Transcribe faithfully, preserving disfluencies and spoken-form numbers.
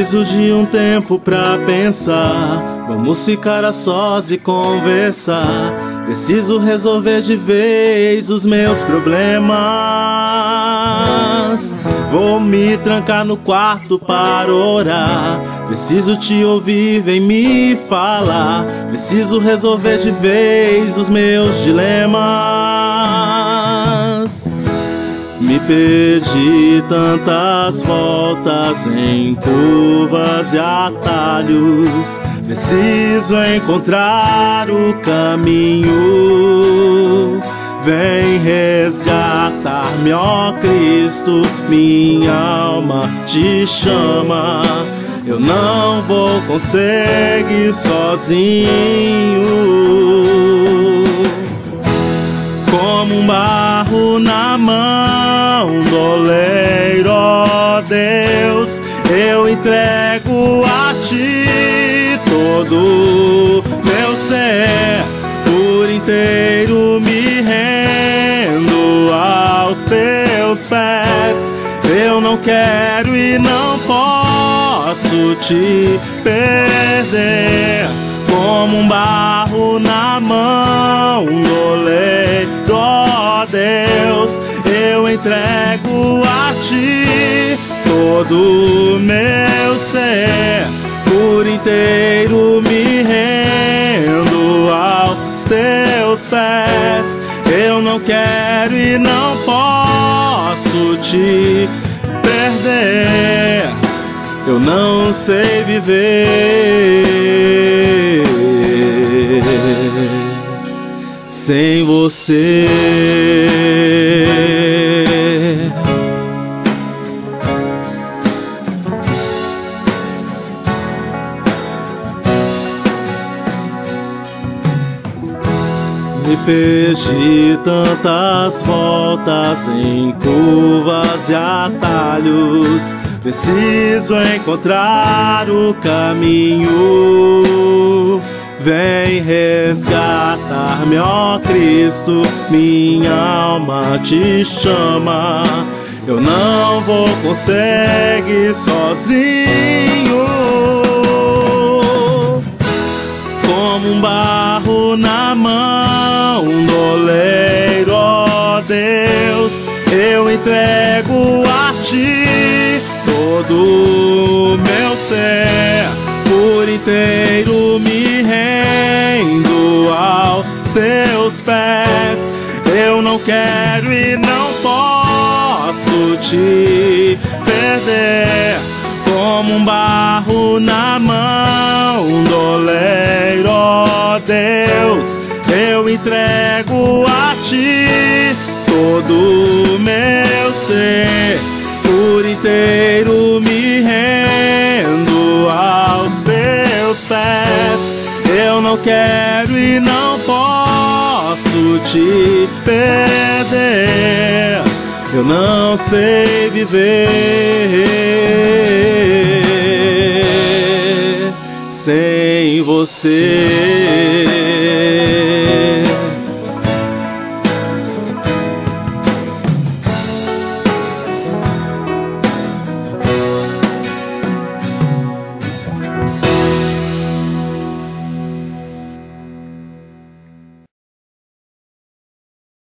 Preciso de um tempo pra pensar. Vamos ficar a sós e conversar. Preciso resolver de vez os meus problemas. Vou me trancar no quarto para orar. Preciso te ouvir, vem me falar. Preciso resolver de vez os meus dilemas. Me perdi tantas voltas em curvas e atalhos. Preciso encontrar o caminho. Vem resgatar-me, ó Cristo, minha alma te chama. Eu não vou conseguir sozinho. Como um barro na mão do oleiro, ó Deus, eu entrego a Ti todo meu ser. Por inteiro me rendo aos Teus pés. Eu não quero e não posso Te perder. Como um barro na mão do oleiro, ó Deus, eu entrego a Ti todo o meu ser. Por inteiro me rendo aos Teus pés. Eu não quero e não posso Te perder. Eu não sei viver sem você. Me perdi tantas voltas em curvas e atalhos. Preciso encontrar o caminho. Vem resgatar-me, ó Cristo, minha alma te chama. Eu não vou conseguir sozinho. Como um barro na mão do oleiro, ó Deus, eu entrego a Ti todo o meu ser. Por inteiro me rendo aos Teus pés. Eu não quero e não posso Te perder. Como um barro na mão do oleiro, ó Deus, eu entrego a Ti todo o meu ser. Por inteiro me rendo aos Teus pés. Eu não quero e não posso Te perder. Eu não sei viver sem você.